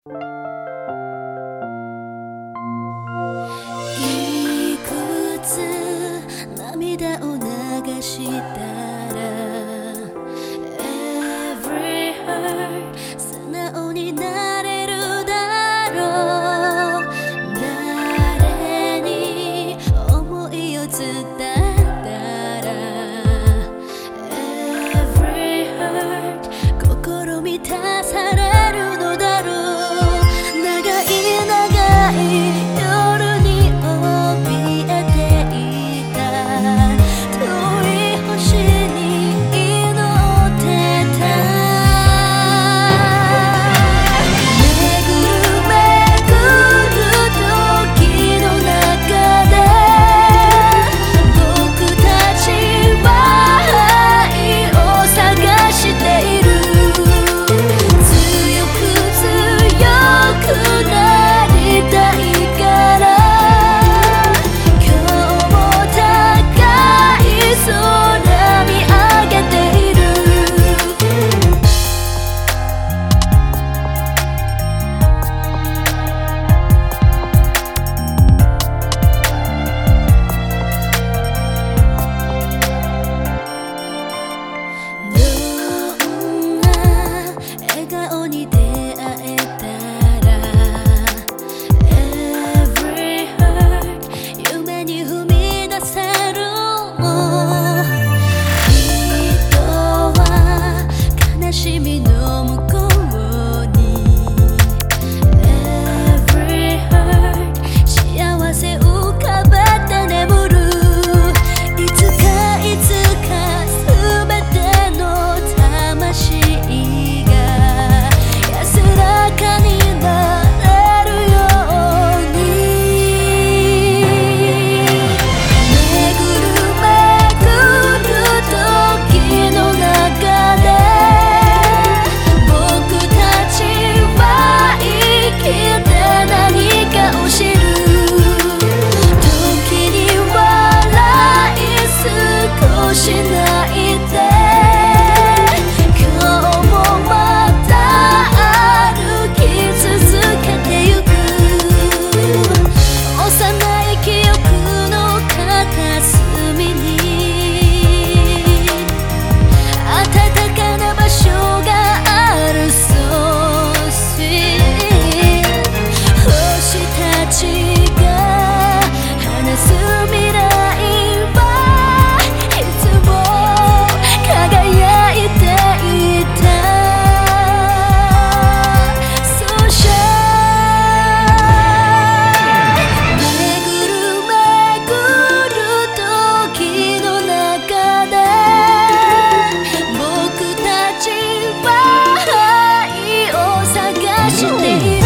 いくつ涙を流したら Every heart 素直になれるだろう。誰に思いを伝えたら Every heart 心満たされるのだろう。長い長い夜に怯えていた遠い星に祈ってた。巡る巡る時の中で僕たちは愛を探している。強く強くなりたいから今日も高い空見上げている。どんな笑顔に出会えたら Every heart 夢に踏み出せるの。人は悲しみの向こうに Every heart 幸せ浮かべて眠る。いつかいつか全ての魂が安らかになれるように。巡る巡る時の中で僕たちは生きて何かを知る。時に笑い少し泣いて今日もまた歩き続けてゆく。幼い記憶の片隅に暖かな場所がある。So sweet 星たちが話す未来はいつも輝いていた。So shine 巡る巡る時の中で僕たちは愛を探している。